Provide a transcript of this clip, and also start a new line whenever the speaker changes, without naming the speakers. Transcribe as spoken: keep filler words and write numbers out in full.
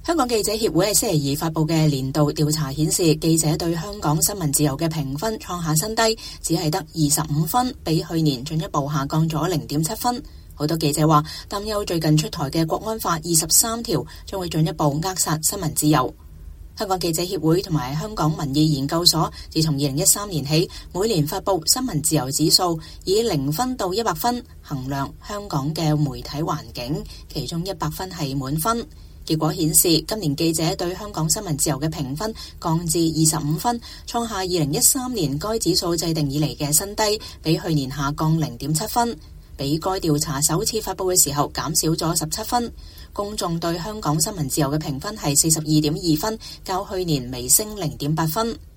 香港記者協會喺星期二發佈嘅年度調查顯示，記者對香港新聞自由嘅評分創下新低，只係得二十五分，比去年進一步下降咗零點七分。好多記者話擔憂最近出台嘅國安法二十三條將會進一步扼殺新聞自由。香港記者協會同埋香港民意研究所自從二零一三年起，每年發佈新聞自由指數，以零分到一百分衡量香港嘅媒體環境，其中一百分係滿分。結果顯示，今年記者對香港新聞自由嘅評分降至二十五分，創下二零一三年該指數制定以嚟嘅新低，比去年下降零點七分，比該調查首次發佈嘅時候減少咗十七分。公眾對香港新聞自由嘅評分係四十二點二分，較去年微升零點八分。